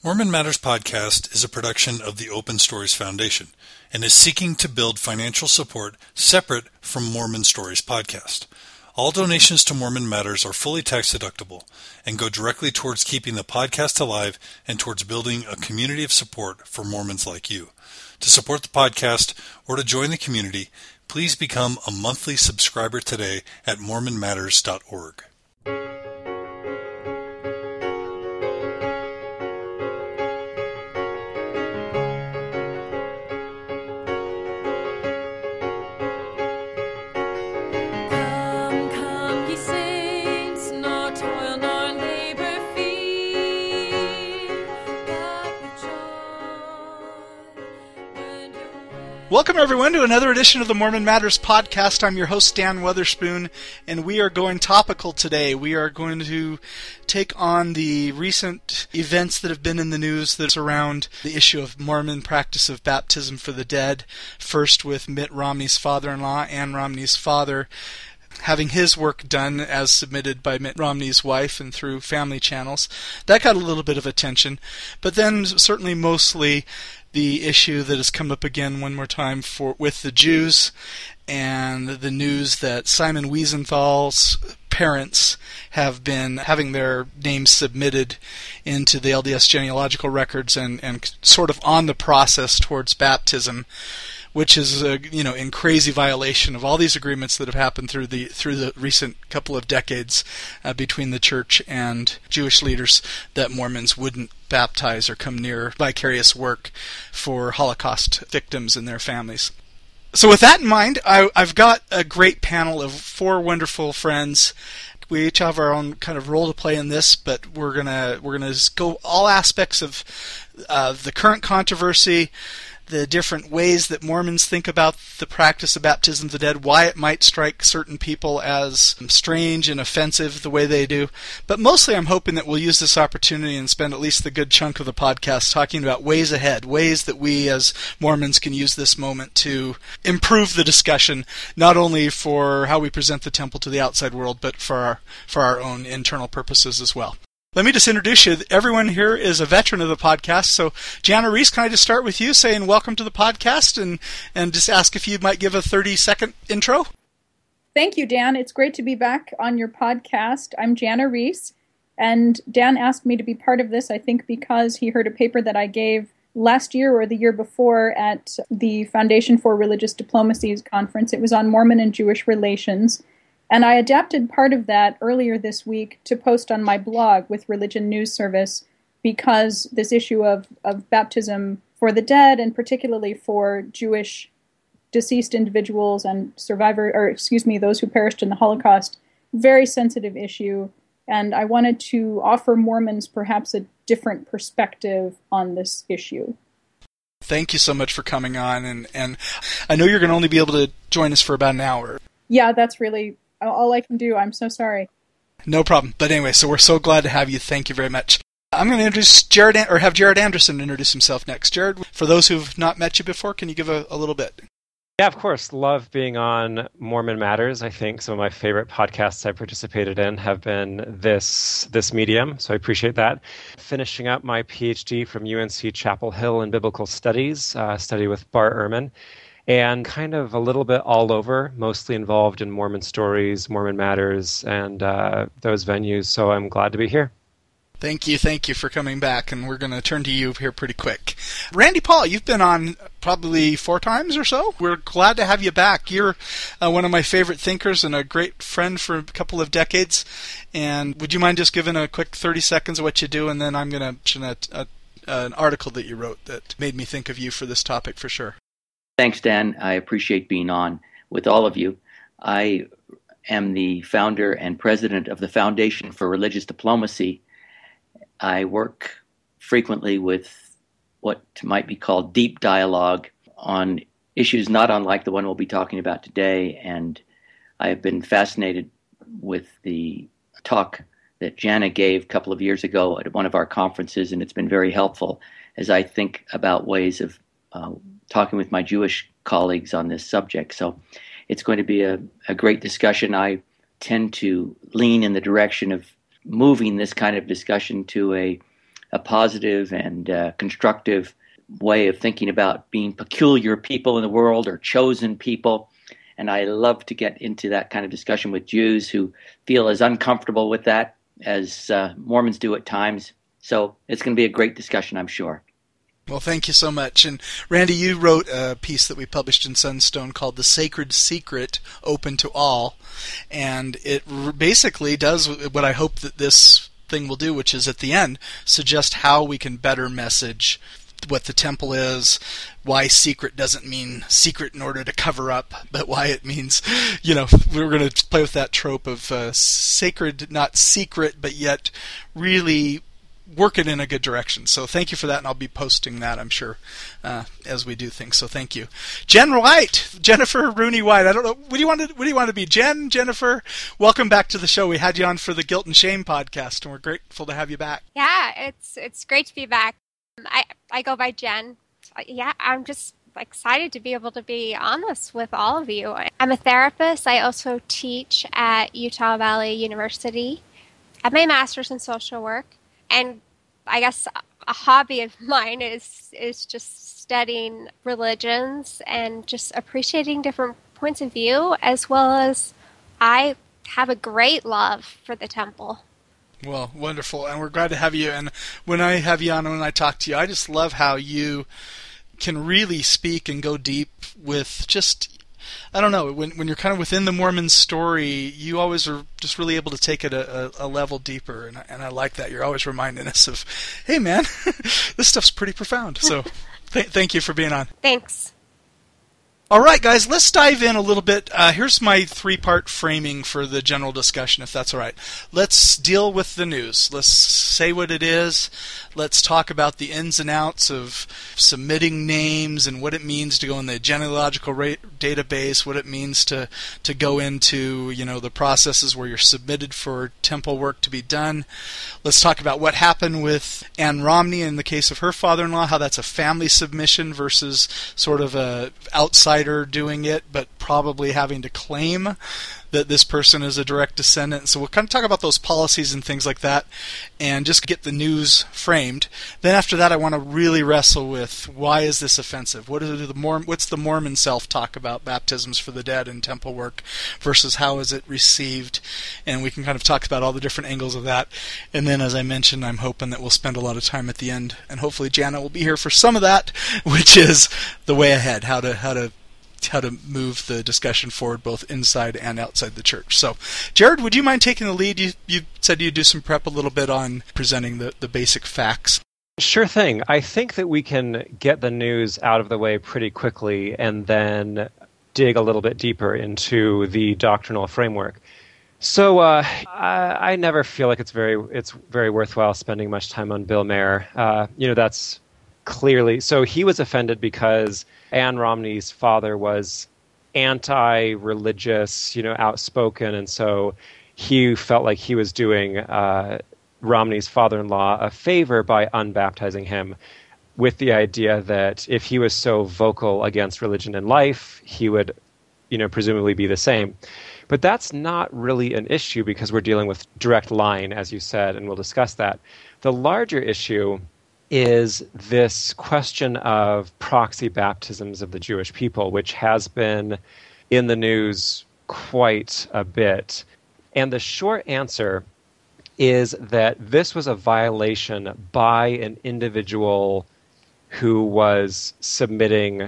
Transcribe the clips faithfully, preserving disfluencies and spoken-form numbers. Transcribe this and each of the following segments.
Mormon Matters Podcast is a production of the Open Stories Foundation and is seeking to build financial support separate from Mormon Stories Podcast. All donations to Mormon Matters are fully tax deductible and go directly towards keeping the podcast alive and towards building a community of support for Mormons like you. To support the podcast or to join the community, please become a monthly subscriber today at mormon matters dot org. Welcome, everyone, to another edition of the Mormon Matters Podcast. I'm your host, Dan Weatherspoon, and we are going topical today. We are going to take on the recent events that have been in the news that surround the issue of Mormon practice of baptism for the dead, first with Mitt Romney's father-in-law, Ann Romney's father, having his work done as submitted by Mitt Romney's wife and through family channels. That got a little bit of attention, but then certainly mostly the issue that has come up again one more time for with the Jews and the news that Simon Wiesenthal's parents have been having their names submitted into the L D S genealogical records and, and sort of on the process towards baptism, which is a, you know in crazy violation of all these agreements that have happened through the through the recent couple of decades uh, between the church and Jewish leaders that Mormons wouldn't baptize or come near vicarious work for Holocaust victims and their families. So with that in mind, I, I've got a great panel of four wonderful friends. We each have our own kind of role to play in this, but we're gonna we're gonna go all aspects of uh, the current controversy, the different ways that Mormons think about the practice of baptism of the dead, why it might strike certain people as strange and offensive the way they do. But mostly I'm hoping that we'll use this opportunity and spend at least the good chunk of the podcast talking about ways ahead, ways that we as Mormons can use this moment to improve the discussion, not only for how we present the temple to the outside world, but for our, for our own internal purposes as well. Let me just introduce you. Everyone here is a veteran of the podcast. So, Jana Reese, can I just start with you saying welcome to the podcast and, and just ask if you might give a thirty-second intro? Thank you, Dan. It's great to be back on your podcast. I'm Jana Reese, and Dan asked me to be part of this, I think, because he heard a paper that I gave last year or the year before at the Foundation for Religious Diplomacy's conference. It was on Mormon and Jewish relations. And I adapted part of that earlier this week to post on my blog with Religion News Service because this issue of, of baptism for the dead, and particularly for Jewish deceased individuals and survivor, or excuse me, those who perished in the Holocaust, very sensitive issue. And I wanted to offer Mormons perhaps a different perspective on this issue. Thank you so much for coming on. And, and I know you're going to only be able to join us for about an hour. Yeah, that's really all I can do. I'm so sorry. No problem. But anyway, so we're so glad to have you. Thank you very much. I'm going to introduce Jared, or have Jared Anderson introduce himself next. Jared, for those who've not met you before, can you give a, a little bit? Yeah, of course. Love being on Mormon Matters. I think some of my favorite podcasts I've participated in have been this this medium, so I appreciate that. Finishing up my PhD from U N C Chapel Hill in Biblical Studies, uh, study with Bart Ehrman. And kind of a little bit all over, mostly involved in Mormon Stories, Mormon Matters, and uh, those venues. So I'm glad to be here. Thank you, thank you for coming back, and we're going to turn to you here pretty quick. Randy Paul, you've been on probably four times or so. We're glad to have you back. You're uh, one of my favorite thinkers and a great friend for a couple of decades. And would you mind just giving a quick thirty seconds of what you do, and then I'm going to mention a, a, an article that you wrote that made me think of you for this topic for sure. Thanks, Dan. I appreciate being on with all of you. I am the founder and president of the Foundation for Religious Diplomacy. I work frequently with what might be called deep dialogue on issues not unlike the one we'll be talking about today, and I have been fascinated with the talk that Jana gave a couple of years ago at one of our conferences, and it's been very helpful as I think about ways of uh, talking with my Jewish colleagues on this subject. So it's going to be a, a great discussion. I tend to lean in the direction of moving this kind of discussion to a a positive and uh, constructive way of thinking about being peculiar people in the world or chosen people. And I love to get into that kind of discussion with Jews who feel as uncomfortable with that as uh, Mormons do at times. So it's going to be a great discussion, I'm sure. Well, thank you so much. And Randy, you wrote a piece that we published in Sunstone called The Sacred Secret, Open to All. And it basically does what I hope that this thing will do, which is at the end suggest how we can better message what the temple is, why secret doesn't mean secret in order to cover up, but why it means, you know, we're going to play with that trope of uh, sacred, not secret, but yet really work it in a good direction. So thank you for that, and I'll be posting that, I'm sure, uh, as we do things. So thank you. Jen White, Jennifer Rooney White. I don't know. What do you want to? What do you want to be? Jen, Jennifer. Welcome back to the show. We had you on for the Guilt and Shame podcast, and we're grateful to have you back. Yeah, it's it's great to be back. I I go by Jen. Yeah, I'm just excited to be able to be on this with all of you. I'm a therapist. I also teach at Utah Valley University. I have my master's in social work. And I guess a hobby of mine is is just studying religions and just appreciating different points of view, as well as I have a great love for the temple. Well, wonderful. And we're glad to have you. And when I have you on and when I talk to you, I just love how you can really speak and go deep with just, I don't know, when when you're kind of within the Mormon story, you always are just really able to take it a, a, a level deeper, and I, and I like that. You're always reminding us of, hey man, this stuff's pretty profound. So th- thank you for being on. Thanks. All right, guys, let's dive in a little bit. Uh, here's my three-part framing for the general discussion, if that's all right. Let's deal with the news. Let's say what it is. Let's talk about the ins and outs of submitting names and what it means to go in the genealogical ra- database, what it means to, to go into, you know, the processes where you're submitted for temple work to be done. Let's talk about what happened with Ann Romney in the case of her father-in-law, how that's a family submission versus sort of a outsider doing it, but probably having to claim that this person is a direct descendant. So we'll kind of talk about those policies and things like that and just get the news framed. Then after that, I want to really wrestle with why is this offensive? What is the Mormon, what's the Mormon self-talk about baptisms for the dead and temple work versus how is it received? And we can kind of talk about all the different angles of that. And then, as I mentioned, I'm hoping that we'll spend a lot of time at the end, and hopefully Jana will be here for some of that, which is the way ahead, how to how to how to move the discussion forward both inside and outside the church. So, Jared, would you mind taking the lead? You, you said you'd do some prep a little bit on presenting the, the basic facts. Sure thing. I think that we can get the news out of the way pretty quickly and then dig a little bit deeper into the doctrinal framework. So uh, I, I never feel like it's very it's very worthwhile spending much time on Bill Maher. Uh, you know, that's clearly... So he was offended because Ann Romney's father was anti-religious, you know, outspoken, and so he felt like he was doing uh, Romney's father-in-law a favor by unbaptizing him, with the idea that if he was so vocal against religion in life, he would, you know, presumably be the same. But that's not really an issue because we're dealing with direct line, as you said, and we'll discuss that. The larger issue is this question of proxy baptisms of the Jewish people, which has been in the news quite a bit. And the short answer is that this was a violation by an individual who was submitting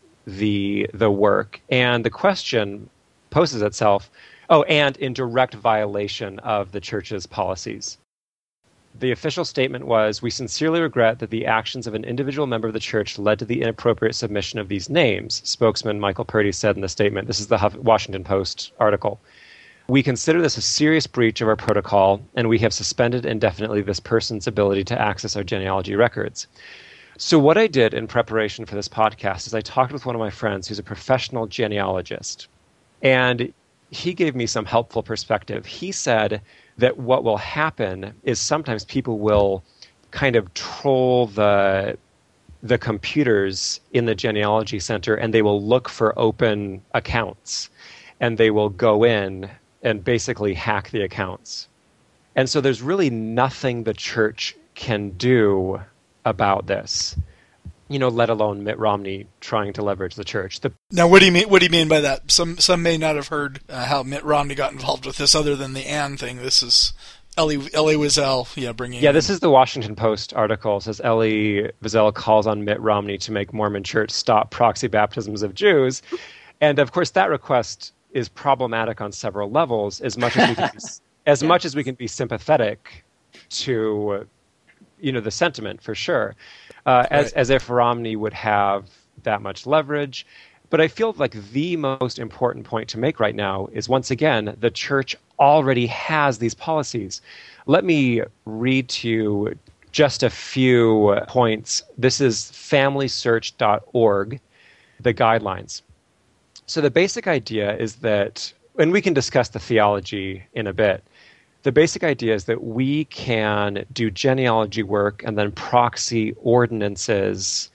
the the work. And the question poses itself, oh, and in direct violation of the church's policies. The official statement was, "We sincerely regret that the actions of an individual member of the church led to the inappropriate submission of these names," spokesman Michael Purdy said in the statement. This is the Washington Post article. "We consider this a serious breach of our protocol, and we have suspended indefinitely this person's ability to access our genealogy records." So what I did in preparation for this podcast is I talked with one of my friends who's a professional genealogist, and he gave me some helpful perspective. He said that what will happen is sometimes people will kind of troll the the computers in the genealogy center, and they will look for open accounts, and they will go in and basically hack the accounts. And so there's really nothing the church can do about this. You know, let alone Mitt Romney trying to leverage the church. The Now, what do you mean? What do you mean by that? Some some may not have heard uh, how Mitt Romney got involved with this, other than the Ann thing. This is Elie Elie Wiesel, yeah, bringing. Yeah, in. This is the Washington Post article. It says Elie Wiesel calls on Mitt Romney to make Mormon Church stop proxy baptisms of Jews, and of course that request is problematic on several levels. As much as we can, be, as yes. much as we can be sympathetic to, you know, the sentiment for sure. Uh, as, right. as if Romney would have that much leverage. But I feel like the most important point to make right now is, once again, the church already has these policies. Let me read to you just a few points. This is family search dot org, the guidelines. So the basic idea is that, and we can discuss the theology in a bit, the basic idea is that we can do genealogy work and then proxy ordinances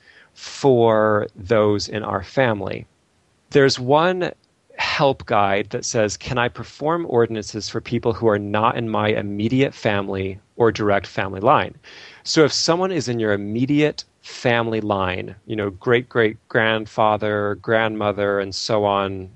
for those in our family. There's one help guide that says, can I perform ordinances for people who are not in my immediate family or direct family line? So if someone is in your immediate family line, you know, great-great-grandfather, grandmother, and so on,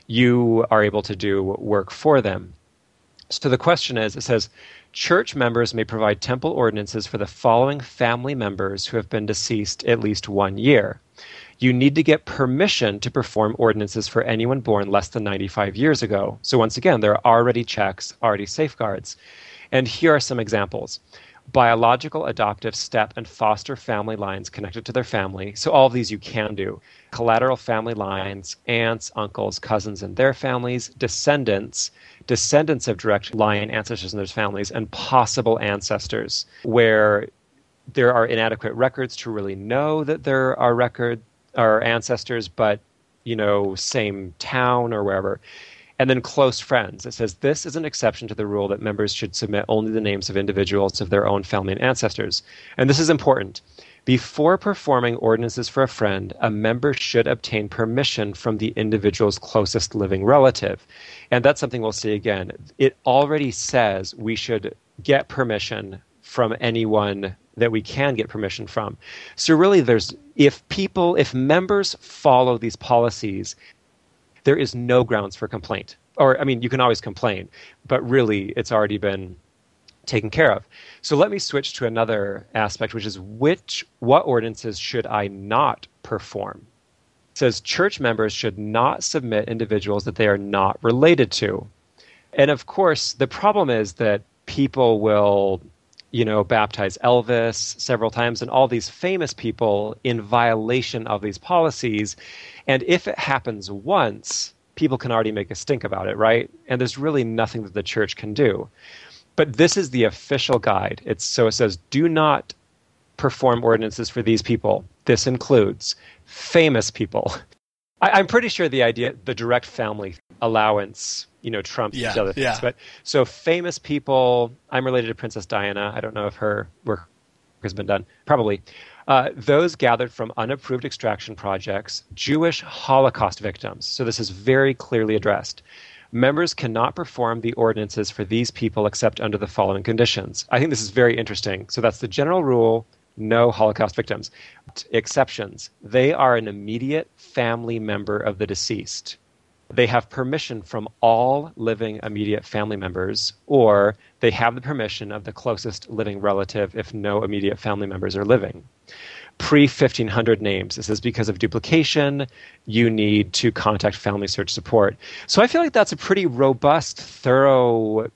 you are able to do work for them. So the question is, it says, church members may provide temple ordinances for the following family members who have been deceased at least one year. You need to get permission to perform ordinances for anyone born less than ninety-five years ago. So once again, there are already checks, already safeguards. And here are some examples. Biological, adoptive, step, and foster family lines connected to their family. So all of these you can do. Collateral family lines, aunts, uncles, cousins and their families, descendants, descendants of direct line ancestors and their families, and possible ancestors, where there are inadequate records to really know that there are record or ancestors, but, you know, same town or wherever. And then close friends. It says this is an exception to the rule that members should submit only the names of individuals of their own family and ancestors. And this is important. Before performing ordinances for a friend, a member should obtain permission from the individual's closest living relative. And that's something we'll see again. It already says we should get permission from anyone that we can get permission from. So really there's, if people, if members follow these policies, there is no grounds for complaint. Or, I mean, you can always complain, but really it's already been taken care of. So let me switch to another aspect, which is which, what ordinances should I not perform? It says church members should not submit individuals that they are not related to. And of course, the problem is that people will, you know, baptize Elvis several times and all these famous people in violation of these policies. And if it happens once, people can already make a stink about it, right? And there's really nothing that the church can do. But this is the official guide. It's so it says, do not perform ordinances for these people. This includes famous people. I, I'm pretty sure the idea, the direct family allowance, you know, trumps yeah, each other things. Yeah. But so famous people, I'm related to Princess Diana. I don't know if her work has been done. Probably. Uh, those gathered from unapproved extraction projects, Jewish Holocaust victims. So this is very clearly addressed. Members cannot perform the ordinances for these people except under the following conditions. I think this is very interesting. So that's the general rule, no Holocaust victims. Exceptions. They are an immediate family member of the deceased. They have permission from all living immediate family members, or they have the permission of the closest living relative if no immediate family members are living. Pre fifteen hundred names. This is because of duplication. You need to contact Family Search Support. So I feel like that's a pretty robust, thorough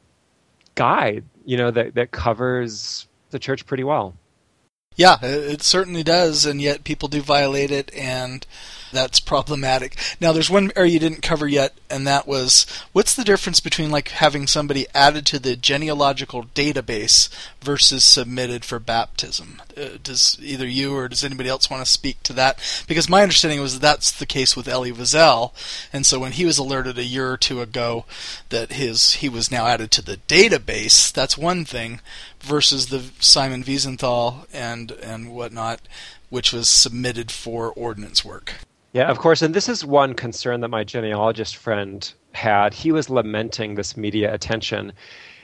guide, you know, that, that covers the church pretty well. Yeah, it certainly does, and yet people do violate it, and that's problematic. Now, there's one area you didn't cover yet, and that was, what's the difference between like having somebody added to the genealogical database versus submitted for baptism? Uh, does either you or does anybody else want to speak to that? Because my understanding was that that's the case with Elie Wiesel, and so when he was alerted a year or two ago that his he was now added to the database, that's one thing, versus the Simon Wiesenthal and and whatnot, which was submitted for ordinance work. Yeah, of course, and this is one concern that my genealogist friend had. He was lamenting this media attention,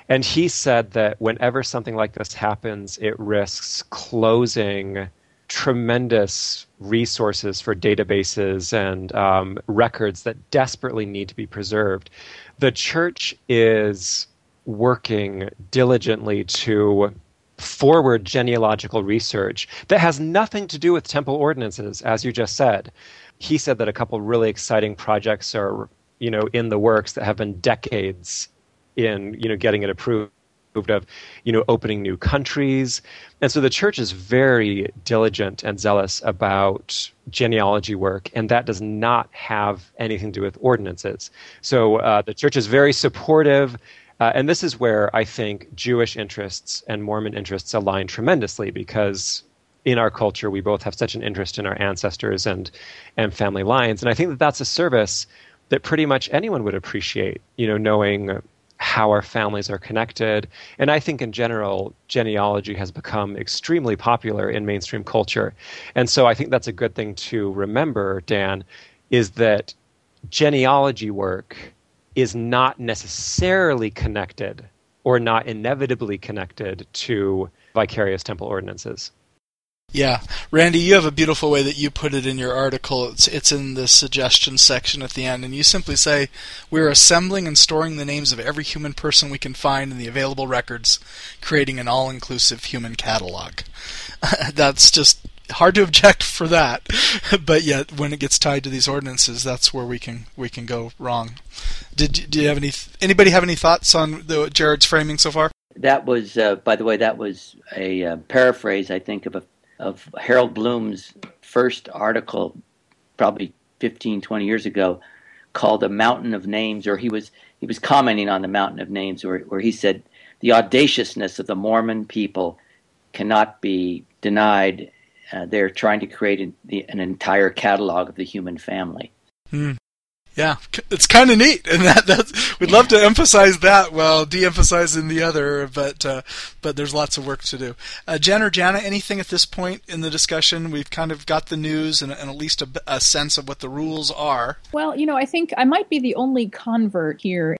And he said that whenever something like this happens, it risks closing tremendous resources for databases and um, records that desperately need to be preserved. The church is working diligently to forward genealogical research that has nothing to do with temple ordinances, as you just said. He said that a couple really exciting projects are, you know, in the works that have been decades in, you know, getting it approved, of, you know, opening new countries. And so the church is very diligent and zealous about genealogy work, and that does not have anything to do with ordinances. So uh, the church is very supportive, uh, and this is where I think Jewish interests and Mormon interests align tremendously, because in our culture we both have such an interest in our ancestors and and family lines. And I think that that's a service that pretty much anyone would appreciate, you know, knowing how our families are connected. And I think in general, genealogy has become extremely popular in mainstream culture. And so I think that's a good thing to remember, Dan, is that genealogy work is not necessarily connected or not inevitably connected to vicarious temple ordinances. Yeah. Randy, you have a beautiful way that you put it in your article. It's it's in the suggestion section at the end, and you simply say, we're assembling and storing the names of every human person we can find in the available records, creating an all-inclusive human catalog. That's just hard to object for that, but yet when it gets tied to these ordinances, that's where we can we can go wrong. Did, do you have any anybody have any thoughts on the, Jared's framing so far? That was, uh, by the way, that was a uh, paraphrase, I think, of a of Harold Bloom's first article, probably fifteen, twenty years ago, called A Mountain of Names, or he was he was commenting on the Mountain of Names, where, where he said, the audaciousness of the Mormon people cannot be denied. Uh, they're trying to create an, the, an entire catalog of the human family. Hmm. Yeah, it's kind of neat, and that that's, we'd love to emphasize that while de-emphasizing the other, but uh, but there's lots of work to do. Uh, Jen or Jana, anything at this point in the discussion? We've kind of got the news and, and at least a, a sense of what the rules are. Well, you know, I think I might be the only convert here.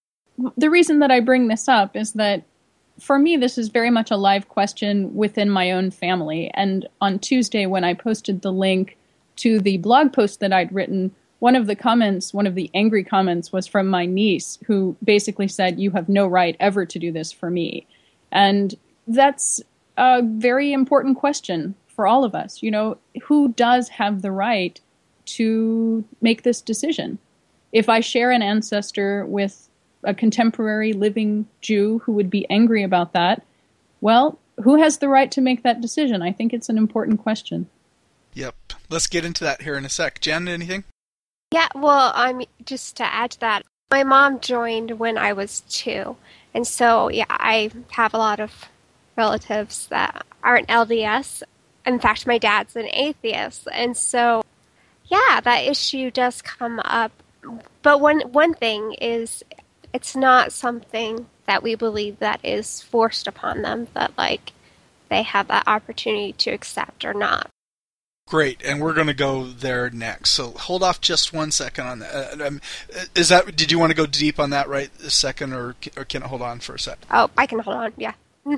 The reason that I bring this up is that for me, this is very much a live question within my own family. And on Tuesday, when I posted the link to the blog post that I'd written, one of the comments, one of the angry comments was from my niece, who basically said, you have no right ever to do this for me. And that's a very important question for all of us. You know, who does have the right to make this decision? If I share an ancestor with a contemporary living Jew who would be angry about that, well, who has the right to make that decision? I think it's an important question. Yep. Let's get into that here in a sec. Jen, anything? Yeah, well, I'm just to add to that, my mom joined when I was two. And so, yeah, I have a lot of relatives that aren't L D S. In fact, my dad's an atheist. And so, yeah, that issue does come up. But one one thing is, it's not something that we believe that is forced upon them, that, like, they have that opportunity to accept or not. Great, and we're going to go there next. So hold off just one second on that. Uh, um, is that? Did you want to go deep on that right this second, or or can it hold on for a sec? Oh, I can hold on. Yeah.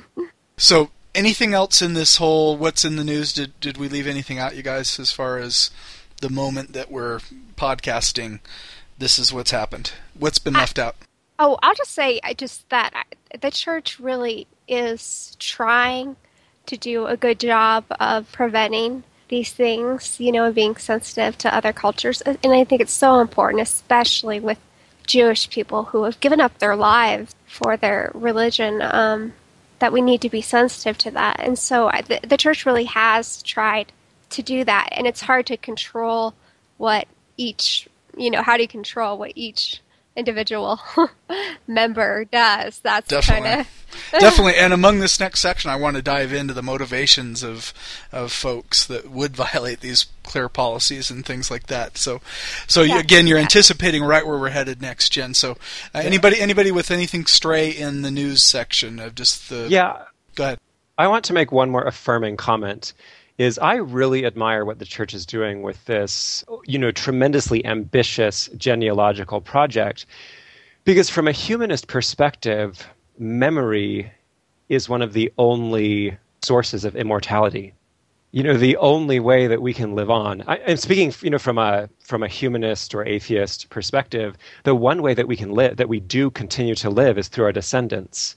So, anything else in this whole what's in the news? Did did we leave anything out, you guys, as far as the moment that we're podcasting? This is what's happened. What's been I, left out? Oh, I'll just say I just that I, the church really is trying to do a good job of preventing these things, you know, being sensitive to other cultures. And I think it's so important, especially with Jewish people who have given up their lives for their religion, um, that we need to be sensitive to that. And so I, the, the church really has tried to do that. And it's hard to control what each, you know, how do you control what each individual member does? That's kind of definitely. And among this next section, I want to dive into the motivations of of folks that would violate these clear policies and things like that. So, so yeah, again, you're yeah. anticipating right where we're headed next, Jen. So, uh, yeah. anybody anybody with anything stray in the news section of just the yeah, go ahead. I want to make one more affirming comment. Is I really admire what the church is doing with this, you know, tremendously ambitious genealogical project, because from a humanist perspective, memory is one of the only sources of immortality. You know, the only way that we can live on. I, I'm speaking, you know, from a from a humanist or atheist perspective. The one way that we can live, that we do continue to live, is through our descendants.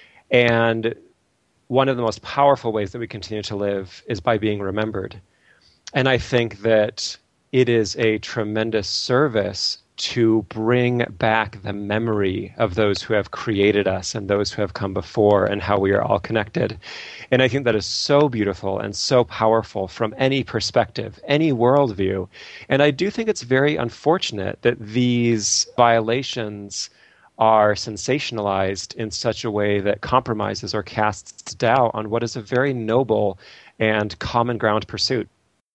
And one of the most powerful ways that we continue to live is by being remembered. And I think that it is a tremendous service to bring back the memory of those who have created us and those who have come before and how we are all connected. And I think that is so beautiful and so powerful from any perspective, any worldview. And I do think it's very unfortunate that these violations are sensationalized in such a way that compromises or casts doubt on what is a very noble and common ground pursuit.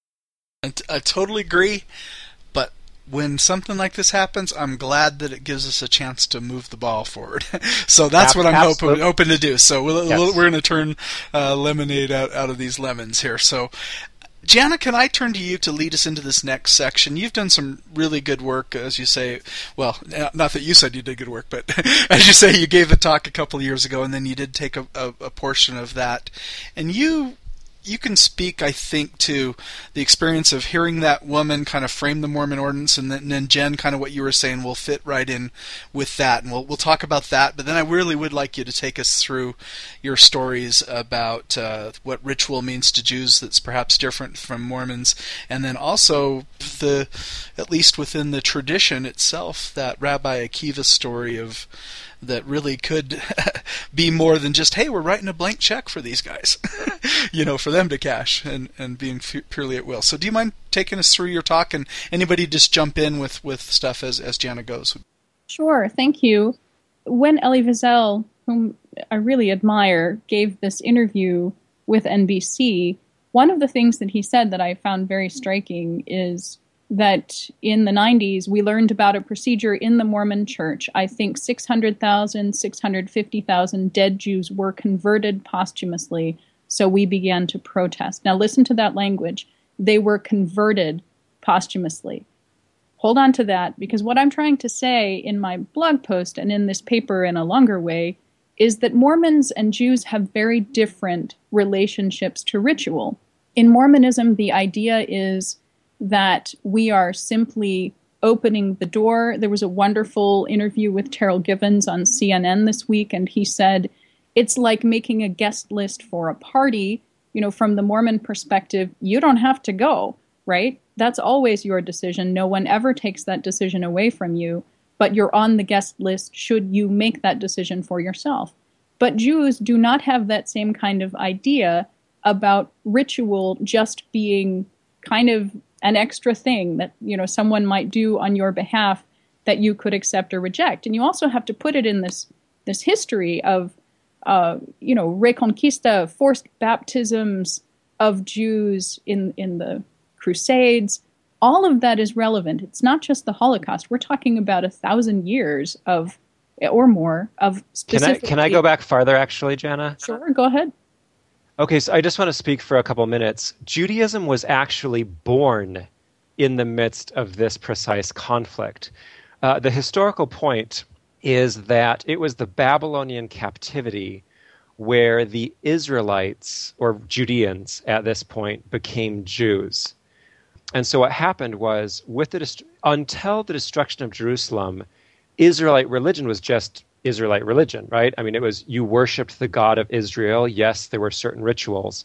I, I totally agree. But when something like this happens, I'm glad that it gives us a chance to move the ball forward. So that's what I'm hoping, hoping to do. So we'll, yes. we'll, we're going to turn uh, lemonade out, out of these lemons here. So, Jana, can I turn to you to lead us into this next section? You've done some really good work, as you say. Well, not that you said you did good work, but as you say, you gave a talk a couple of years ago, and then you did take a, a, a portion of that. And you... You can speak, I think, to the experience of hearing that woman kind of frame the Mormon ordinance, and then, and then Jen, kind of what you were saying, will fit right in with that, and we'll we'll talk about that. But then I really would like you to take us through your stories about uh, what ritual means to Jews that's perhaps different from Mormons, and then also the, at least within the tradition itself, that Rabbi Akiva story of. That really could be more than just, hey, we're writing a blank check for these guys, you know, for them to cash and, and being f- purely at will. So do you mind taking us through your talk, and anybody just jump in with, with stuff as, as Jana goes? Sure, thank you. When Elie Wiesel, whom I really admire, gave this interview with N B C, one of the things that he said that I found very striking is that in the nineties, we learned about a procedure in the Mormon Church. I think six hundred thousand, six hundred fifty thousand dead Jews were converted posthumously, so we began to protest. Now listen to that language. They were converted posthumously. Hold on to that, because what I'm trying to say in my blog post and in this paper in a longer way is that Mormons and Jews have very different relationships to ritual. In Mormonism, the idea is that we are simply opening the door. There was a wonderful interview with Terrell Givens on C N N this week, and he said, it's like making a guest list for a party. You know, from the Mormon perspective, you don't have to go, right? That's always your decision. No one ever takes that decision away from you, but you're on the guest list should you make that decision for yourself. But Jews do not have that same kind of idea about ritual just being kind of an extra thing that, you know, someone might do on your behalf that you could accept or reject. And you also have to put it in this this history of, uh, you know, Reconquista, forced baptisms of Jews in, in the Crusades. All of that is relevant. It's not just the Holocaust. We're talking about a thousand years of, or more, of specific... Can I, can I go back farther, actually, Jana? Sure, go ahead. Okay, so I just want to speak for a couple minutes. Judaism was actually born in the midst of this precise conflict. Uh, the historical point is that it was the Babylonian captivity where the Israelites, or Judeans at this point, became Jews. And so what happened was, with the dest- until the destruction of Jerusalem, Israelite religion was just Israelite religion, right? I mean, it was, you worshipped the God of Israel. Yes, there were certain rituals,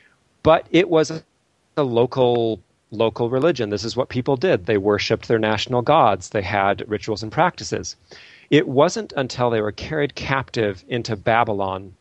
but it was a, a local local religion. This is what people did. They worshipped their national gods. They had rituals and practices. It wasn't until they were carried captive into Babylon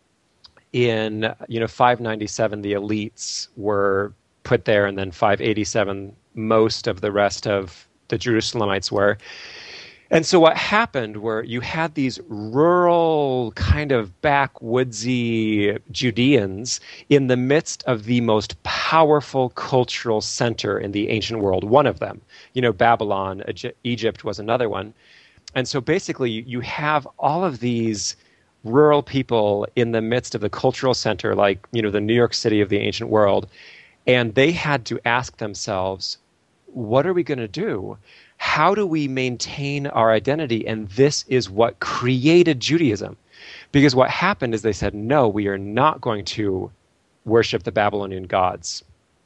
in, you know, five ninety-seven, the elites were put there, and then five eighty-seven, most of the rest of the Jerusalemites were. And so what happened were you had these rural, kind of backwoodsy Judeans in the midst of the most powerful cultural center in the ancient world, one of them. You know, Babylon, Egypt was another one. And so basically you have all of these rural people in the midst of the cultural center, like, you know, the New York City of the ancient world. And they had to ask themselves, what are we going to do? How do we maintain our identity? And this is what created Judaism. Because what happened is they said, no, we are not going to worship the Babylonian gods.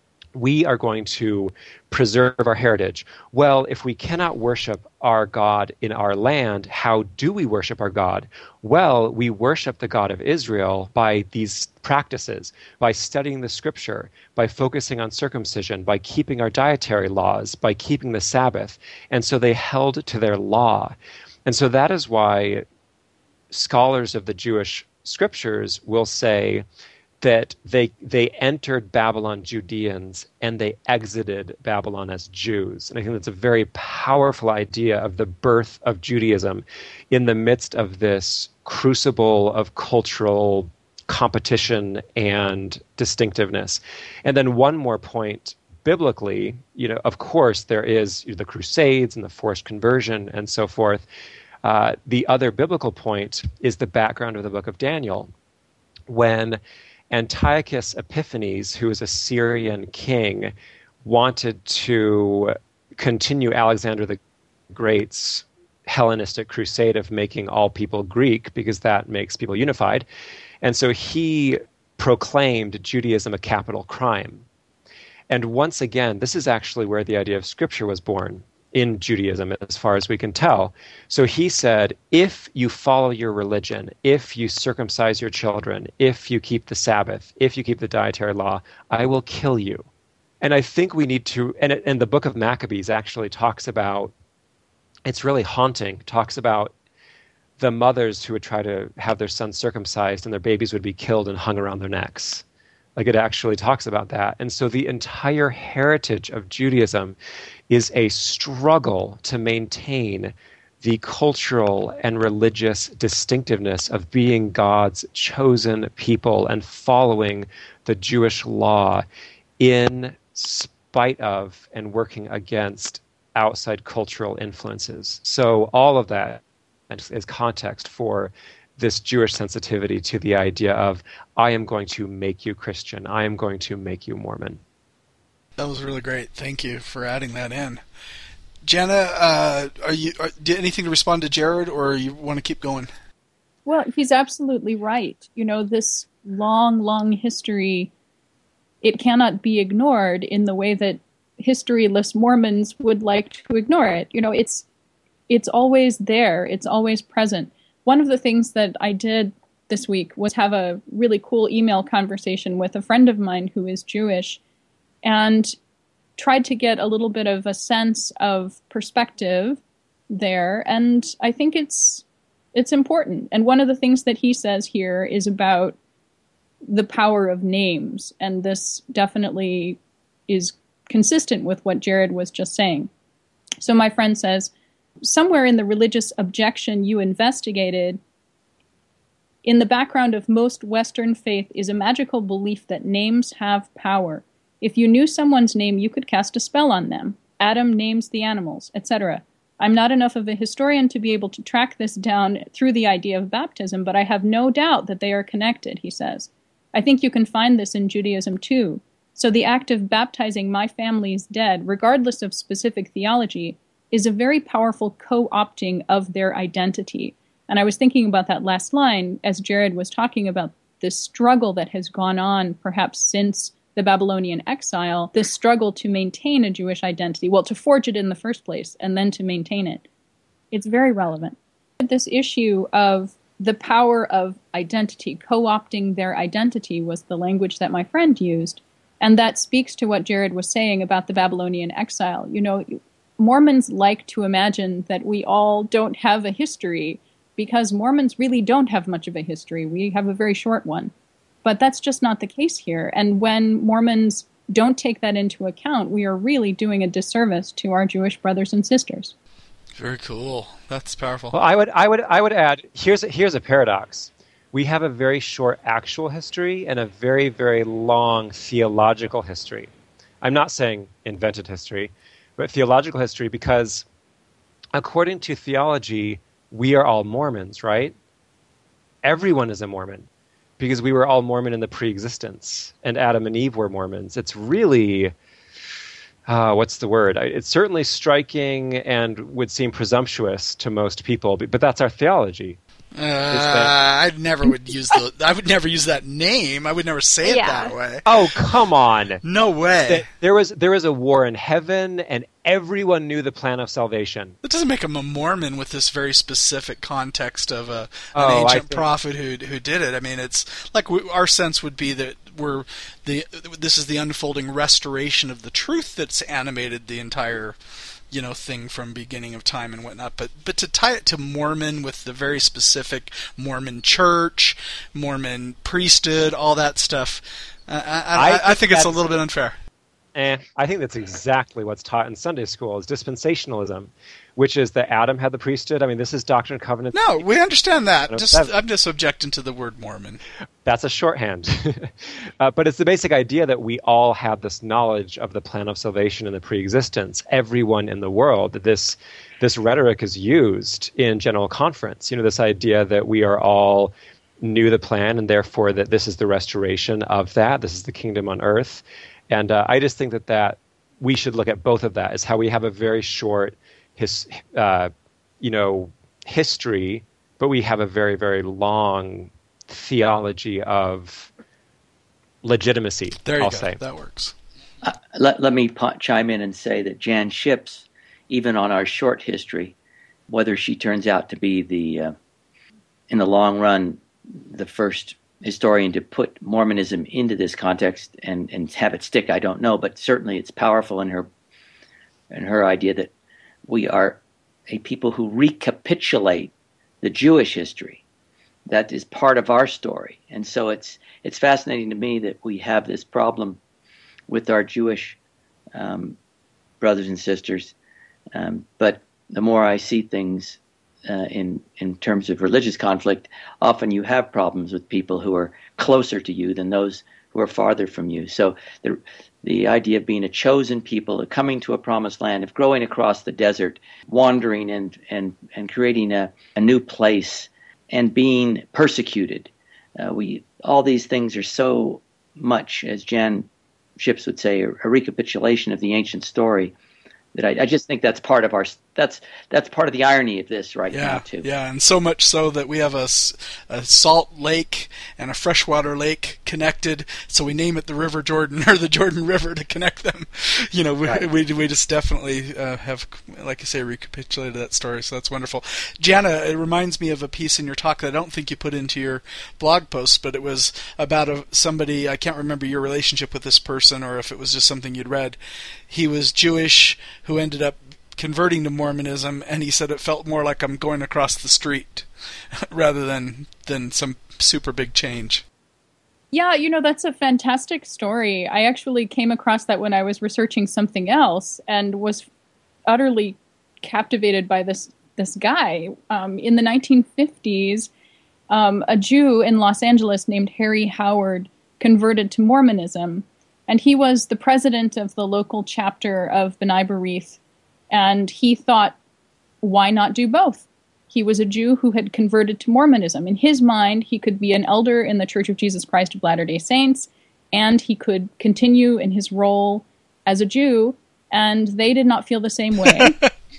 We are going to preserve our heritage. Well, if we cannot worship our God in our land, how do we worship our God? Well, we worship the God of Israel by these practices, by studying the scripture, by focusing on circumcision, by keeping our dietary laws, by keeping the Sabbath. And so they held to their law. And so that is why scholars of the Jewish scriptures will say that they they entered Babylon Judeans and they exited Babylon as Jews. And I think that's a very powerful idea of the birth of Judaism in the midst of this crucible of cultural competition and distinctiveness. And then one more point, biblically, you know, of course, there is the Crusades and the forced conversion and so forth. Uh, the other biblical point is the background of the book of Daniel, when Antiochus Epiphanes, who was a Syrian king, wanted to continue Alexander the Great's Hellenistic crusade of making all people Greek, because that makes people unified. And so he proclaimed Judaism a capital crime. And once again, this is actually where the idea of scripture was born in Judaism, as far as we can tell. So he said, if you follow your religion, if you circumcise your children, if you keep the Sabbath, if you keep the dietary law, I will kill you. And I think we need to, and, and the book of Maccabees actually talks about, it's really haunting, talks about the mothers who would try to have their sons circumcised and their babies would be killed and hung around their necks. Like, it actually talks about that. And so the entire heritage of Judaism is a struggle to maintain the cultural and religious distinctiveness of being God's chosen people and following the Jewish law in spite of and working against outside cultural influences. So all of that is context for this Jewish sensitivity to the idea of, I am going to make you Christian, I am going to make you Mormon. That was really great. Thank you for adding that in. Jana, uh, are you? Are, do you anything to respond to Jared, or you want to keep going? Well, he's absolutely right. You know, this long, long history, it cannot be ignored in the way that historyless Mormons would like to ignore it. You know, it's it's always there. It's always present. One of the things that I did this week was have a really cool email conversation with a friend of mine who is Jewish, and tried to get a little bit of a sense of perspective there. And I think it's it's important. And one of the things that he says here is about the power of names. And this definitely is consistent with what Jared was just saying. So my friend says, somewhere in the religious objection you investigated, in the background of most Western faith is a magical belief that names have power. If you knew someone's name, you could cast a spell on them. Adam names the animals, et cetera. I'm not enough of a historian to be able to track this down through the idea of baptism, but I have no doubt that they are connected, he says. I think you can find this in Judaism too. So the act of baptizing my family's dead, regardless of specific theology, is a very powerful co-opting of their identity. And I was thinking about that last line as Jared was talking about this struggle that has gone on perhaps since the Babylonian exile, this struggle to maintain a Jewish identity, well, to forge it in the first place and then to maintain it. It's very relevant. This issue of the power of identity, co-opting their identity, was the language that my friend used. And that speaks to what Jared was saying about the Babylonian exile. You know, Mormons like to imagine that we all don't have a history, because Mormons really don't have much of a history. We have a very short one. But that's just not the case here. And when Mormons don't take that into account, we are really doing a disservice to our Jewish brothers and sisters. Very cool. That's powerful. Well, I would, I would, I would add. Here's a, here's a paradox. We have a very short actual history and a very, very long theological history. I'm not saying invented history, but theological history, because according to theology, we are all Mormons, right? Everyone is a Mormon, because we were all Mormon in the pre-existence, and Adam and Eve were Mormons. It's really, uh, what's the word? It's certainly striking and would seem presumptuous to most people, but that's our theology. Uh, I never would use the. I would never use that name. I would never say it Yeah. that way. Oh, come on. No way. Th- There was there was a war in heaven, and everyone knew the plan of salvation. That doesn't make him a Mormon with this very specific context of a, an Oh, I ancient think- prophet who who did it. I mean, it's like we, our sense would be that we're the this is the unfolding restoration of the truth that's animated the entire, you know, thing from beginning of time and whatnot. But but to tie it to Mormon with the very specific Mormon church, Mormon priesthood, all that stuff, uh, I, I, I, I think it's a that's- little bit unfair. Eh, I think that's exactly what's taught in Sunday school is dispensationalism, which is that Adam had the priesthood. I mean, this is Doctrine and Covenants. No, we understand that. No, Just that- I'm just objecting to the word Mormon. That's a shorthand. uh, but it's the basic idea that we all have this knowledge of the plan of salvation and the preexistence. Everyone in the world, that this this rhetoric is used in General Conference. You know, this idea that we are all knew the plan and therefore that this is the restoration of that. This is the kingdom on earth. And uh, I just think that, that we should look at both of that as how we have a very short his, uh, you know, history, but we have a very, very long theology of legitimacy, There you I'll go. say. That works. Uh, let, let me po- chime in and say that Jan Ships, even on our short history, whether she turns out to be the, uh, in the long run, the first historian to put Mormonism into this context and, and have it stick, I don't know, but certainly it's powerful in her in her idea that we are a people who recapitulate the Jewish history. That is part of our story. And so it's it's fascinating to me that we have this problem with our Jewish um, brothers and sisters. Um, but the more I see things uh, in in terms of religious conflict, often you have problems with people who are closer to you than those who are farther from you. So the the idea of being a chosen people, of coming to a promised land, of growing across the desert, wandering and and and creating a, a new place, and being persecuted. Uh, we all these things are so much, as Jan Ships would say, a, a recapitulation of the ancient story. That I, I just think that's part of our that's that's part of the irony of this right Yeah, now too. yeah, and so much so that we have a, s- a salt lake and a freshwater lake connected, so we name it the River Jordan or the Jordan River to connect them. You know, we Right. we, we just definitely uh, have, like I say, recapitulated that story. So that's wonderful. Jana, it reminds me of a piece in your talk that I don't think you put into your blog post, but it was about a, somebody. I can't remember your relationship with this person, or if it was just something you'd read. He was Jewish who ended up converting to Mormonism, and he said it felt more like I'm going across the street rather than than some super big change. Yeah, you know, that's a fantastic story. I actually came across that when I was researching something else and was utterly captivated by this this guy. Um, in the nineteen fifties, um, a Jew in Los Angeles named Harry Howard converted to Mormonism, and he was the president of the local chapter of B'nai B'rith, and he thought, why not do both? He was a Jew who had converted to Mormonism. In his mind, he could be an elder in the Church of Jesus Christ of Latter-day Saints, and he could continue in his role as a Jew, and they did not feel the same way,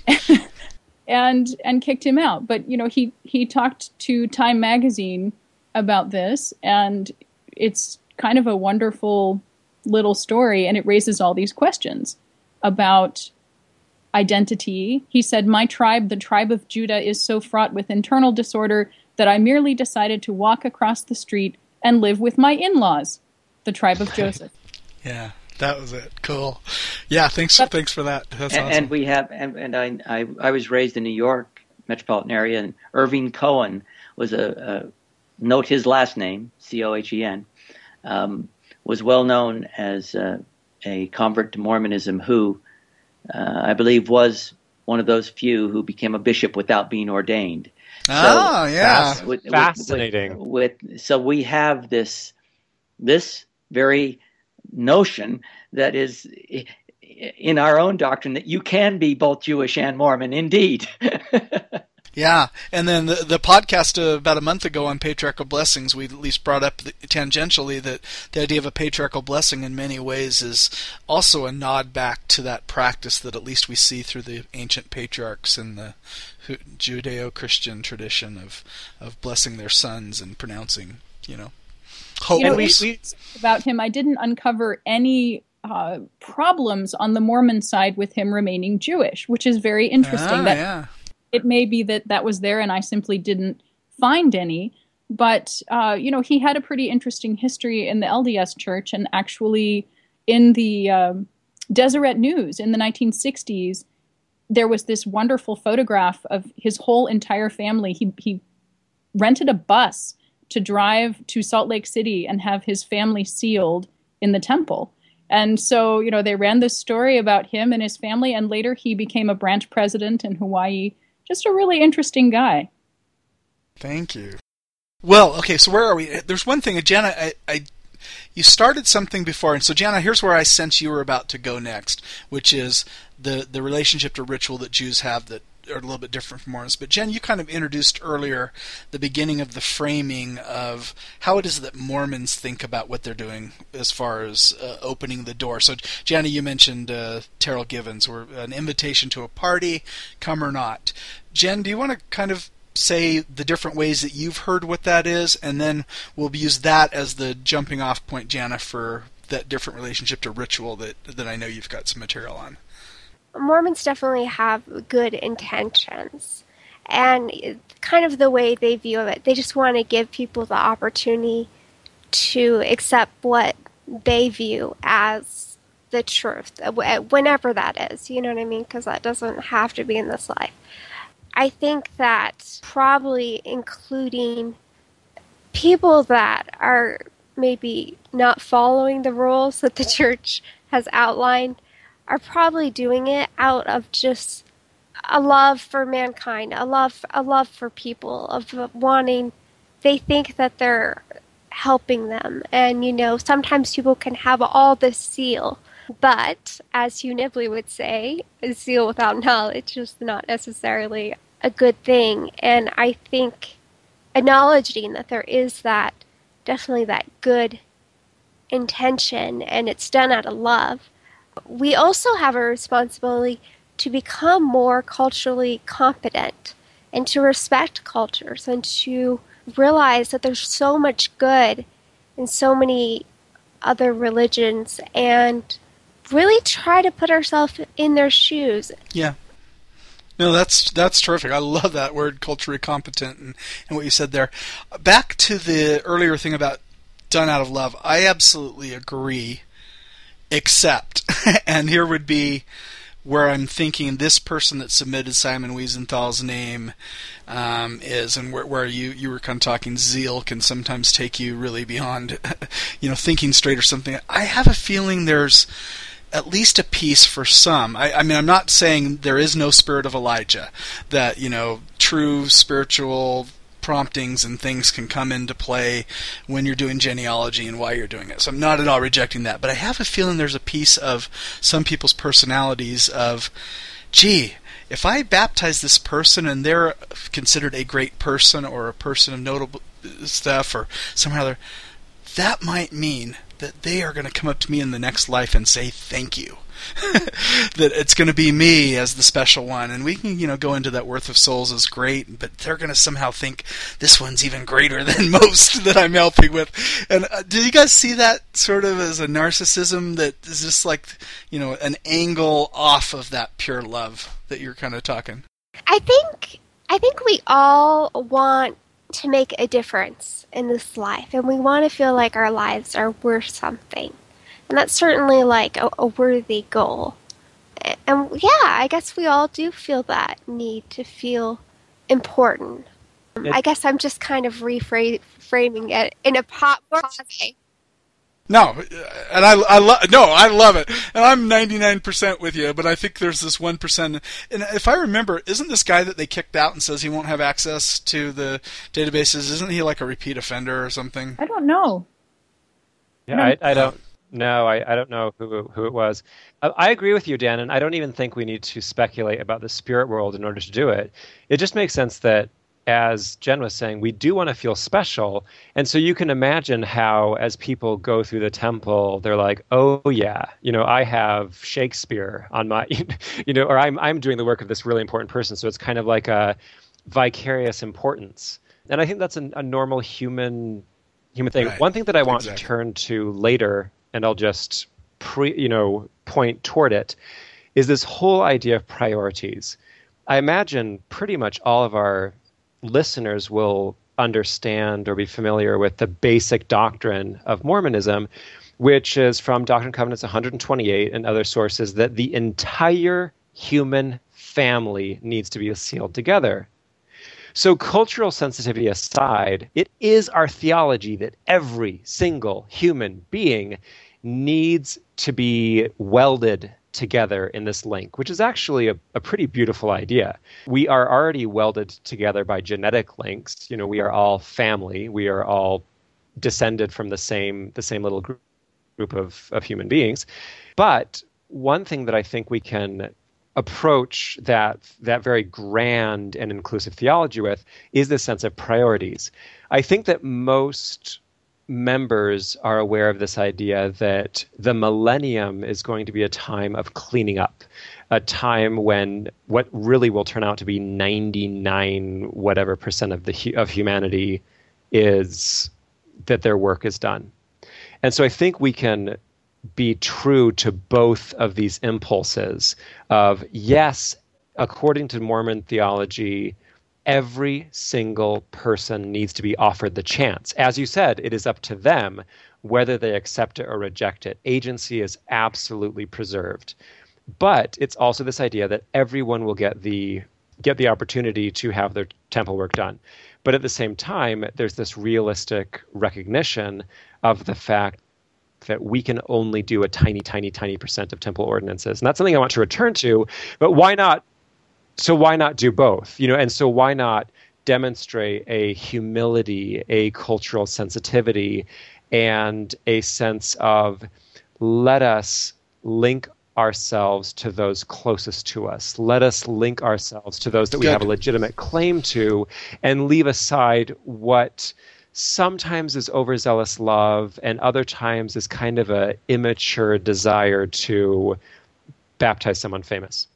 and and kicked him out. But, you know, he, he talked to Time magazine about this, and it's kind of a wonderful little story, and it raises all these questions about identity. He said, "My tribe, the tribe of Judah, is so fraught with internal disorder that I merely decided to walk across the street and live with my in-laws, the tribe of Joseph." Yeah, that was it. Cool. Yeah, thanks. Yep. Thanks for that. That's and, awesome. and we have, and, and I, I, I was raised in New York metropolitan area, and Irving Cohen was a, a note his last name, C O H E N, um, was well known as uh, a convert to Mormonism who, uh, I believe, was one of those few who became a bishop without being ordained. Oh, yeah. with- with- Fascinating. With, with so we have this this very notion that is in our own doctrine that you can be both Jewish and Mormon, indeed. Yeah, and then the, the podcast uh, about a month ago on patriarchal blessings, we at least brought up the, tangentially that the idea of a patriarchal blessing in many ways is also a nod back to that practice that at least we see through the ancient patriarchs in the Judeo-Christian tradition of, of blessing their sons and pronouncing, you know, hope. You know, we, we, about him, I didn't uncover any uh, problems on the Mormon side with him remaining Jewish, which is very interesting. Ah, that yeah. It may be that that was there and I simply didn't find any, but, uh, you know, he had a pretty interesting history in the L D S Church, and actually in the um, Deseret News in the nineteen sixties, there was this wonderful photograph of his whole entire family. He, he rented a bus to drive to Salt Lake City and have his family sealed in the temple. And so, you know, they ran this story about him and his family, and later he became a branch president in Hawaii. Just a really interesting guy. Thank you. Well, okay, so where are we? There's one thing, Jana, I, I, you started something before, and so Jana, here's where I sense you were about to go next, which is the, the relationship to ritual that Jews have that are a little bit different from Mormons. But Jen, you kind of introduced earlier the beginning of the framing of how it is that Mormons think about what they're doing as far as uh, opening the door. So, Jana, you mentioned uh, Terrell Givens, or an invitation to a party, come or not. Jen, do you want to kind of say the different ways that you've heard what that is, and then we'll use that as the jumping off point, Jana, for that different relationship to ritual that, that I know you've got some material on. Mormons definitely have good intentions, and kind of the way they view it, they just want to give people the opportunity to accept what they view as the truth, whenever that is, you know what I mean? Because that doesn't have to be in this life. I think that probably including people that are maybe not following the rules that the church has outlined are probably doing it out of just a love for mankind, a love, a love for people, of wanting, they think that they're helping them. And, you know, sometimes people can have all this zeal, but as Hugh Nibley would say, zeal without knowledge is not necessarily a good thing. And I think acknowledging that there is that, definitely that good intention, and it's done out of love. We also have a responsibility to become more culturally competent and to respect cultures and to realize that there's so much good in so many other religions, and really try to put ourselves in their shoes. Yeah. No, that's that's terrific. I love that word, culturally competent, and, and what you said there. Back to the earlier thing about done out of love, I absolutely agree. Except, and here would be where I'm thinking this person that submitted Simon Wiesenthal's name um, is, and where, where you, you were kind of talking zeal can sometimes take you really beyond, you know, thinking straight or something. I have a feeling there's at least a piece for some. I, I mean, I'm not saying there is no spirit of Elijah, that, you know, true spiritual promptings and things can come into play when you're doing genealogy and why you're doing it. So I'm not at all rejecting that. But I have a feeling there's a piece of some people's personalities of, gee, if I baptize this person and they're considered a great person or a person of notable stuff or somehow other, that might mean that they are going to come up to me in the next life and say thank you. That it's going to be me as the special one, and we can, you know, go into that worth of souls is great, but they're going to somehow think this one's even greater than most that I'm helping with. And uh, do you guys see that sort of as a narcissism that is just like, you know, an angle off of that pure love that you're kind of talking? I think I think we all want to make a difference in this life, and we want to feel like our lives are worth something. And that's certainly like a, a worthy goal. And yeah, I guess we all do feel that need to feel important. It, I guess I'm just kind of reframing it in a pop way. No, and I, I lo- no, I love it. And I'm ninety-nine percent with you, but I think there's this one percent. And if I remember, isn't this guy that they kicked out and says he won't have access to the databases, isn't he like a repeat offender or something? I don't know. Yeah, I, I don't. No, I, I don't know who who it was. I, I agree with you, Dan, and I don't even think we need to speculate about the spirit world in order to do it. It just makes sense that, as Jen was saying, we do want to feel special. And so you can imagine how, as people go through the temple, they're like, oh, yeah, you know, I have Shakespeare on my, you know, or I'm I'm doing the work of this really important person. So it's kind of like a vicarious importance. And I think that's a, a normal human human thing. Right. One thing that I want Exactly. to turn to later, and I'll just pre, you know, point toward it, is this whole idea of priorities. I imagine pretty much all of our listeners will understand or be familiar with the basic doctrine of Mormonism, which is from Doctrine and Covenants one hundred twenty-eight and other sources, that the entire human family needs to be sealed together. So cultural sensitivity aside, it is our theology that every single human being needs to be welded together in this link, which is actually a, a pretty beautiful idea. We are already welded together by genetic links. You know, we are all family. We are all descended from the same the same little group group of, of human beings. But one thing that I think we can approach that that very grand and inclusive theology with is the sense of priorities. I think that most members are aware of this idea that the millennium is going to be a time of cleaning up, a time when what really will turn out to be ninety-nine whatever percent of the of humanity is that their work is done. And so I think we can be true to both of these impulses of, yes, according to Mormon theology, every single person needs to be offered the chance. As you said, it is up to them whether they accept it or reject it. Agency is absolutely preserved. But it's also this idea that everyone will get the get the opportunity to have their temple work done. But at the same time, there's this realistic recognition of the fact that we can only do a tiny, tiny, tiny percent of temple ordinances. And that's something I want to return to. But why not? So why not do both? You know, and so why not demonstrate a humility, a cultural sensitivity, and a sense of let us link ourselves to those closest to us. Let us link ourselves to those that we Good. have a legitimate claim to, and leave aside what sometimes is overzealous love and other times is kind of a immature desire to baptize someone famous.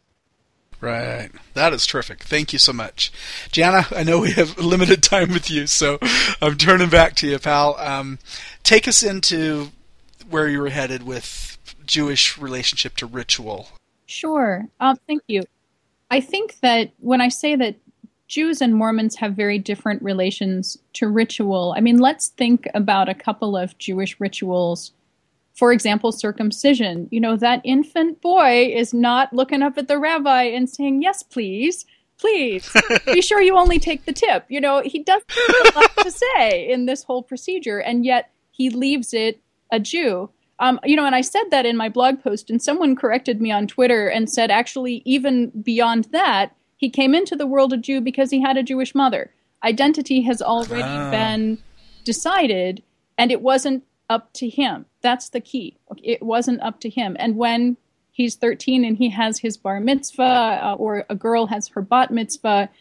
Right. That is terrific. Thank you so much. Jana, I know we have limited time with you, so I'm turning back to you, pal. Um, take us into where you were headed with Jewish relationship to ritual. Sure. Um, thank you. I think that when I say that Jews and Mormons have very different relations to ritual, I mean, let's think about a couple of Jewish rituals. For example, circumcision. You know, that infant boy is not looking up at the rabbi and saying, yes, please, please, be sure you only take the tip. You know, he doesn't have a lot to say in this whole procedure, and yet he leaves it a Jew. Um, you know, and I said that in my blog post, and someone corrected me on Twitter and said, actually, even beyond that, he came into the world a Jew because he had a Jewish mother. Identity has already Ah. been decided, and it wasn't up to him. That's the key. It wasn't up to him. And when he's thirteen and he has his bar mitzvah, uh, or a girl has her bat mitzvah,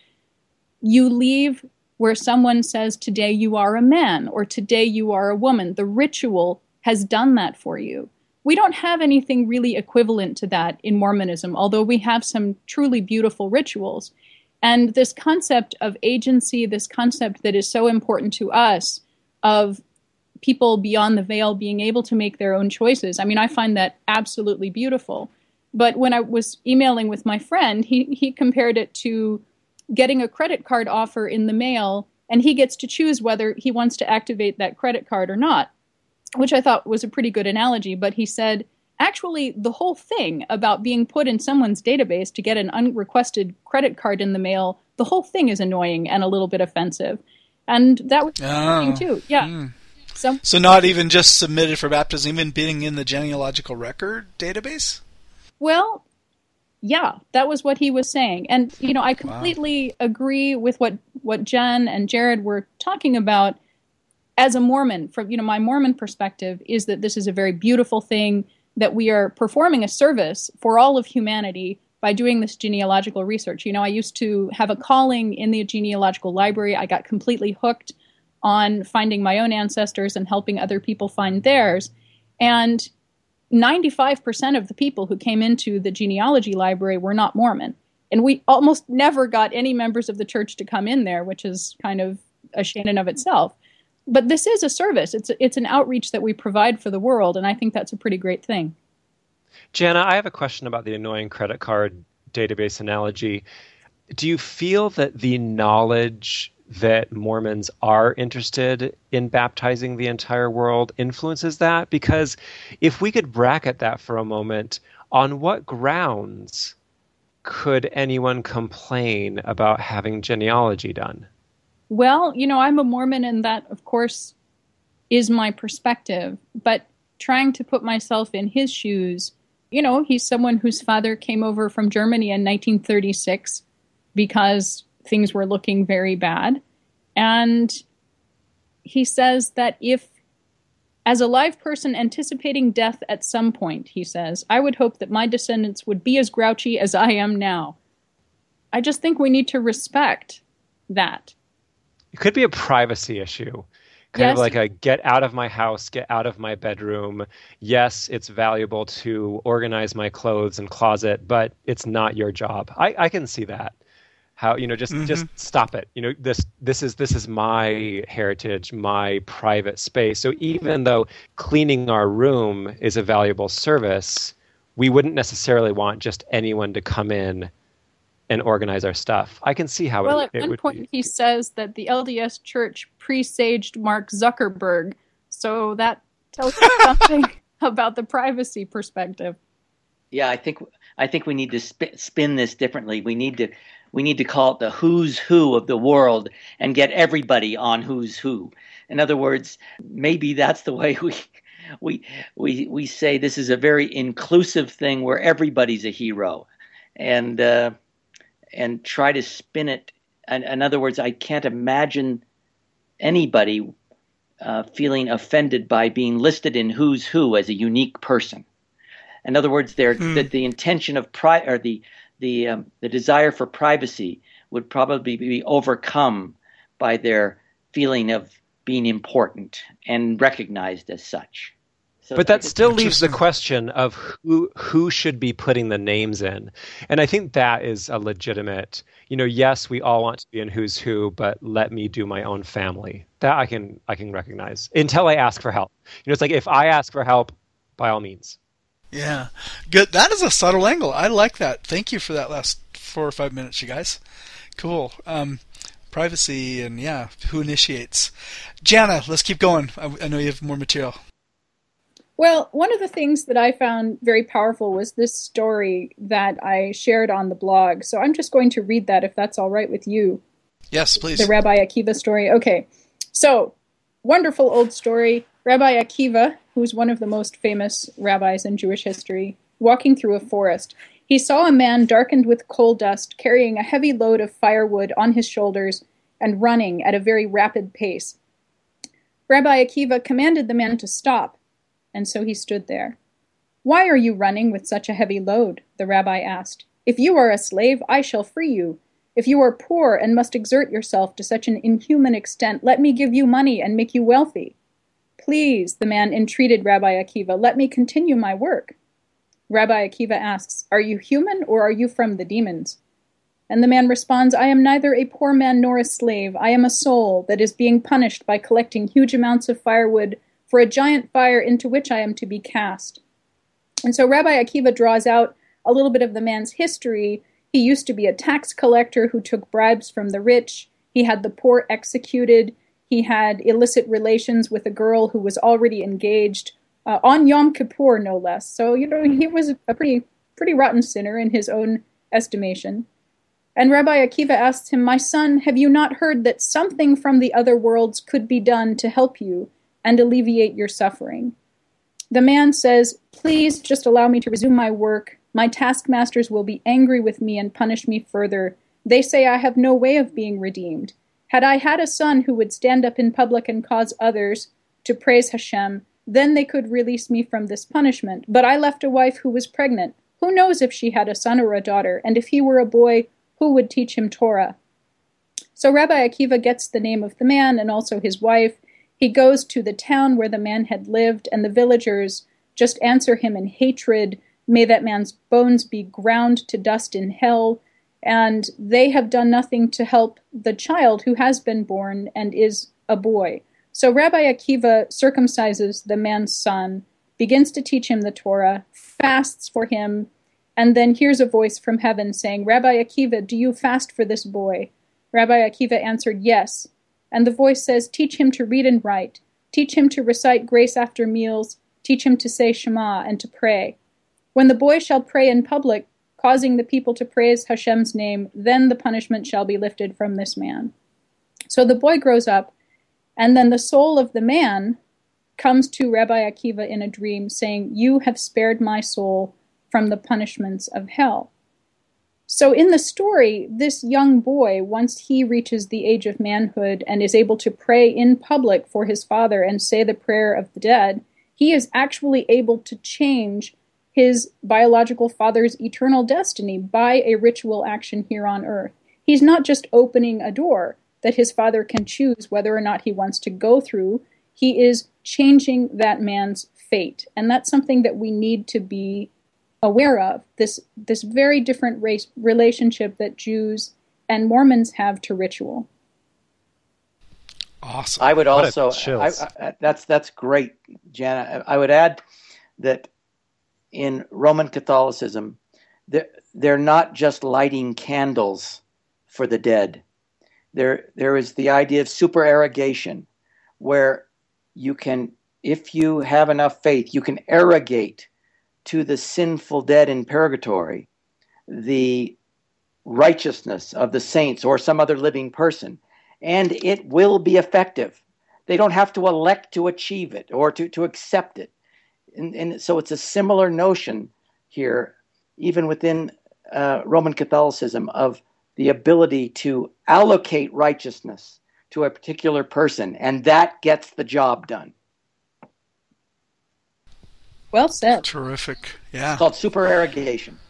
you leave where someone says, today you are a man, or today you are a woman. The ritual has done that for you. We don't have anything really equivalent to that in Mormonism, although we have some truly beautiful rituals. And this concept of agency, this concept that is so important to us, of people beyond the veil being able to make their own choices, I mean, I find that absolutely beautiful. But when I was emailing with my friend, he, he compared it to getting a credit card offer in the mail, and he gets to choose whether he wants to activate that credit card or not, which I thought was a pretty good analogy. But he said, actually, the whole thing about being put in someone's database to get an unrequested credit card in the mail, the whole thing is annoying and a little bit offensive. And that was Oh. the thing too. Yeah. Mm. So, So not even just submitted for baptism, even being in the genealogical record database? well, yeah, that was what he was saying. And, you know, I completely agree with what, what Jen and Jared were talking about. as a Mormon, from, you know, my Mormon perspective is that this is a very beautiful thing, that we are performing a service for all of humanity by doing this genealogical research. You know, I used to have a calling in the genealogical library. I got completely hooked on finding my own ancestors and helping other people find theirs. And ninety-five percent of the people who came into the genealogy library were not Mormon. And we almost never got any members of the church to come in there, which is kind of a shame in and of itself. But this is a service. It's it's an outreach that we provide for the world, and I think that's a pretty great thing. Jana, I have a question about the annoying credit card database analogy. Do you feel that the knowledge that Mormons are interested in baptizing the entire world influences that? Because if we could bracket that for a moment, on what grounds could anyone complain about having genealogy done? Well, you know, I'm a Mormon, and that, of course, is my perspective. But trying to put myself in his shoes, you know, he's someone whose father came over from Germany in nineteen thirty-six because things were looking very bad. And he says that if, as a live person anticipating death at some point, he says, I would hope that my descendants would be as grouchy as I am now. I just think we need to respect that. It could be a privacy issue. Kind yes. of like a get out of my house, get out of my bedroom. Yes, it's valuable to organize my clothes and closet, but it's not your job. I, I can see that. How, you know, just mm-hmm. just stop it. You know, this this is this is my heritage, my private space. So even though cleaning our room is a valuable service, we wouldn't necessarily want just anyone to come in and organize our stuff. I can see how well, it, it it would Well, at one point be. He says that the L D S Church presaged Mark Zuckerberg. So that tells you something about the privacy perspective. Yeah, I think I think we need to sp- spin this differently. We need to we need to call it the who's who of the world and get everybody on who's who. In other words, maybe that's the way we we we we say this is a very inclusive thing where everybody's a hero, and uh, and try to spin it. In, in other words, I can't imagine anybody uh, feeling offended by being listed in who's who as a unique person. In other words, there hmm. that the intention of pri- or the the um, the desire for privacy would probably be overcome by their feeling of being important and recognized as such. So but that still leaves the question of who who should be putting the names in. And I think that is a legitimate, you know, yes, we all want to be in who's who, but let me do my own family. That I can I can recognize until I ask for help. You know, it's like if I ask for help, by all means. Yeah, good. That is a subtle angle. I like that. Thank you for that last four or five minutes, you guys. Cool. Um, privacy and, yeah, who initiates. Jana, let's keep going. I, I know you have more material. Well, one of the things that I found very powerful was this story that I shared on the blog. So I'm just going to read that if that's all right with you. Yes, please. The Rabbi Akiva story. Okay. So, wonderful old story. Rabbi Akiva, who's one of the most famous rabbis in Jewish history, walking through a forest. He saw a man darkened with coal dust, carrying a heavy load of firewood on his shoulders and running at a very rapid pace. Rabbi Akiva commanded the man to stop, and so he stood there. "Why are you running with such a heavy load?" the rabbi asked. "If you are a slave, I shall free you. If you are poor and must exert yourself to such an inhuman extent, let me give you money and make you wealthy." "Please," the man entreated Rabbi Akiva, "let me continue my work." Rabbi Akiva asks, "Are you human or are you from the demons?" And the man responds, "I am neither a poor man nor a slave. I am a soul that is being punished by collecting huge amounts of firewood for a giant fire into which I am to be cast." And so Rabbi Akiva draws out a little bit of the man's history. He used to be a tax collector who took bribes from the rich. He had the poor executed. He had illicit relations with a girl who was already engaged, uh, on Yom Kippur, no less. So, you know, he was a pretty pretty rotten sinner in his own estimation. And Rabbi Akiva asks him, "My son, have you not heard that something from the other worlds could be done to help you and alleviate your suffering?" The man says, "Please just allow me to resume my work. My taskmasters will be angry with me and punish me further. They say I have no way of being redeemed. Had I had a son who would stand up in public and cause others to praise Hashem, then they could release me from this punishment. But I left a wife who was pregnant. Who knows if she had a son or a daughter? And if he were a boy, who would teach him Torah? So Rabbi Akiva gets the name of the man and also his wife. He goes to the town where the man had lived, and the villagers just answer him in hatred. May that man's bones be ground to dust in hell. And they have done nothing to help the child who has been born and is a boy. So Rabbi Akiva circumcises the man's son, begins to teach him the Torah, fasts for him, and then hears a voice from heaven saying, Rabbi Akiva, do you fast for this boy? Rabbi Akiva answered, yes. And the voice says, teach him to read and write. Teach him to recite grace after meals. Teach him to say Shema and to pray. When the boy shall pray in public, causing the people to praise Hashem's name, then the punishment shall be lifted from this man. So the boy grows up, and then the soul of the man comes to Rabbi Akiva in a dream, saying, you have spared my soul from the punishments of hell. So in the story, this young boy, once he reaches the age of manhood and is able to pray in public for his father and say the prayer of the dead, he is actually able to change his biological father's eternal destiny by a ritual action here on earth. He's not just opening a door that his father can choose whether or not he wants to go through. He is changing that man's fate. And that's something that we need to be aware of, this this very different race relationship that Jews and Mormons have to ritual. Awesome. I would also, I, I, that's that's great, Jana. I would add that in Roman Catholicism, they're, they're not just lighting candles for the dead. There, there is the idea of supererogation, where you can, if you have enough faith, you can arrogate to the sinful dead in purgatory the righteousness of the saints or some other living person, and it will be effective. They don't have to elect to achieve it or to, to accept it. And, and so it's a similar notion here, even within uh, Roman Catholicism, of the ability to allocate righteousness to a particular person, and that gets the job done. Well said. Terrific. Yeah. It's called supererogation.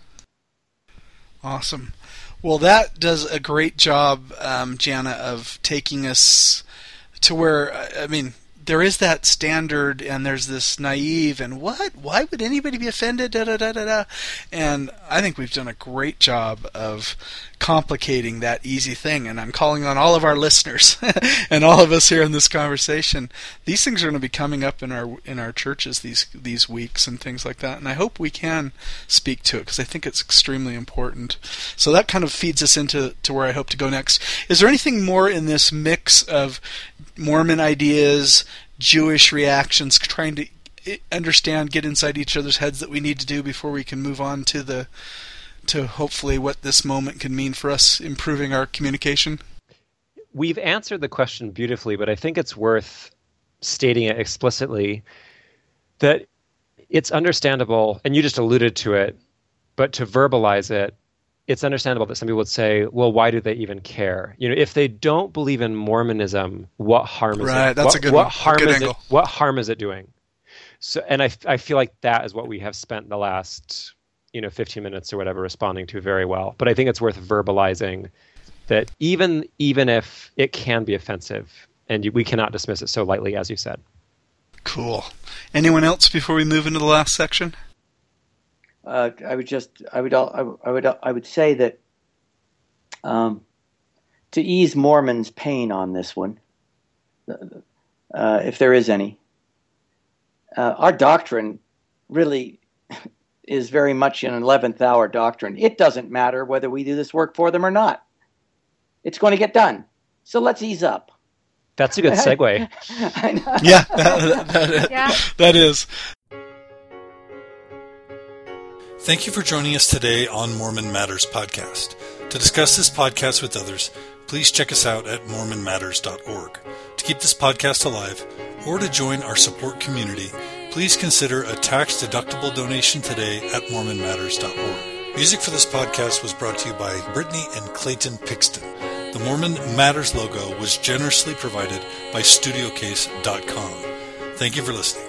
Awesome. Well, that does a great job, um, Jana, of taking us to where, I mean, there is that standard, and there's this naive, and what? Why would anybody be offended? Da, da, da, da, da. And I think we've done a great job of complicating that easy thing. And I'm calling on all of our listeners and all of us here in this conversation. These things are going to be coming up in our in our churches these these weeks and things like that. And I hope we can speak to it, because I think it's extremely important. So that kind of feeds us into to where I hope to go next. Is there anything more in this mix of Mormon ideas, Jewish reactions, trying to understand, get inside each other's heads, that we need to do before we can move on to the to hopefully what this moment can mean for us improving our communication? We've answered the question beautifully, but I think it's worth stating it explicitly that it's understandable, and you just alluded to it, but to verbalize it, it's understandable that some people would say, well, why do they even care? You know, if they don't believe in Mormonism, what harm is right, it? Right, that's what, a good, what one. harm a good is angle. It, what harm is it doing? So, and I, I feel like that is what we have spent the last, you know, fifteen minutes or whatever responding to very well. But I think it's worth verbalizing that even even if it can be offensive, and you, we cannot dismiss it so lightly, as you said. Cool. Anyone else before we move into the last section? Uh, I would just, I would, I would, I would say that um, to ease Mormons' pain on this one, uh, if there is any, uh, our doctrine really is very much an eleventh hour doctrine. It doesn't matter whether we do this work for them or not. It's going to get done. So let's ease up. That's a good segue. I know. Yeah, that, that, Yeah. that is. Thank you for joining us today on Mormon Matters Podcast. To discuss this podcast with others, please check us out at mormon matters dot org. To keep this podcast alive, or to join our support community, please consider a tax-deductible donation today at mormon matters dot org. Music for this podcast was brought to you by Brittany and Clayton Pixton. The Mormon Matters logo was generously provided by studio case dot com. Thank you for listening.